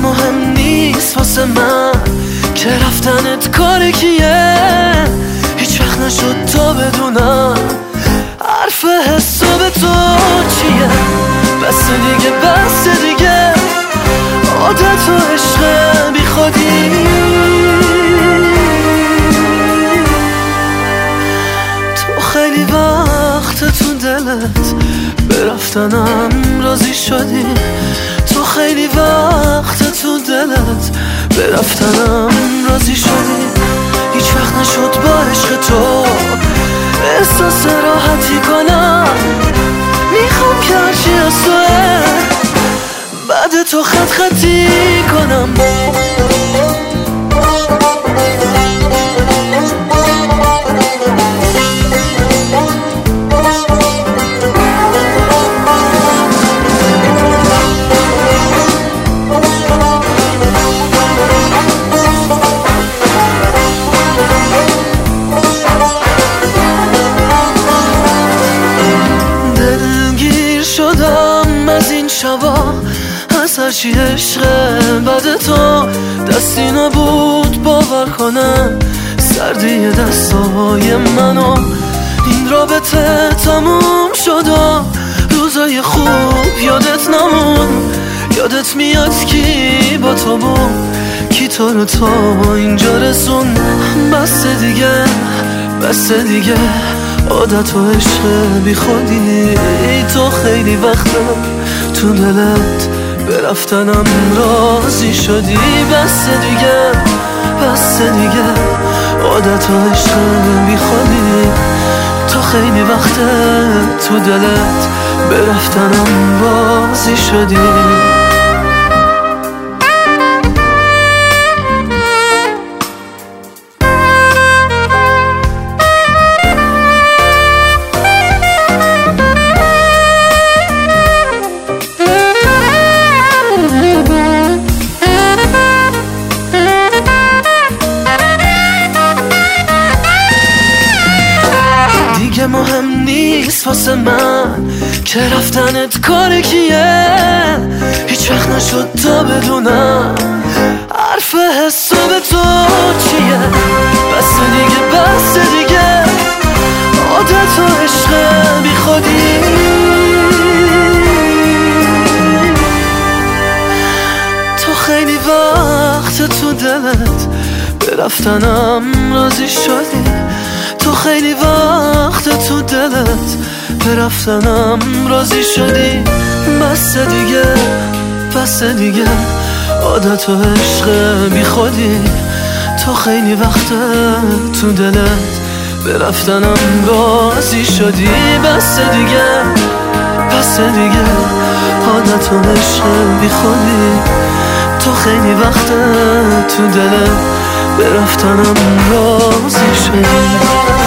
مهم نیست واسه من که رفتنت کار کیه. هیچ وقت نشد تا بدونم حرف حساب تو چیه. بس دیگه بس دیگه عادت و عشق بی خودی. تو خیلی وقت تو دلت به رفتنم راضی شدی. تو خیلی وقت تو دلت به رفتنم راضی شدی. هیچ وقت نشد با عشق تو احساس راحتی کنم. میخوام که هرچی از توه بعد تو خط خطی کنم. از این شبا از هرچی عشقه بعد تو دستی نبود باور کنم سردی دستای منو. این رابطه تموم شد و روزای خوب یادت نمون. یادت میاد کی با تو بود کی تو رو تا اینجا رسون. بس دیگه بس دیگه عادت و عشق بی خودی. تو خیلی وقتم تو دلت به رفتنم راضی شدی. بس دیگه بس دیگه عادت و عشق بی خودی. تو خیلی وقت تو دلت به رفتنم راضی شدی. مهم نیست واسه من که رفتنت کار کیه. هیچ وقت نشد تا بدونم حرف حساب تو چیه. بس دیگه عادت و عشق بی خودی. تو خیلی وقت تو دلت به رفتنم راضی شدی. تو خیلی وقت تو دلت به رفتنم راضی شدی. بس دیگه عادت و عشق بی خودی. تو خیلی وقت تو دلت به رفتنم راضی شدی. بس دیگه عادت و عشق بی خودی. تو خیلی وقت تو دلت به رفتنم راضی شدی.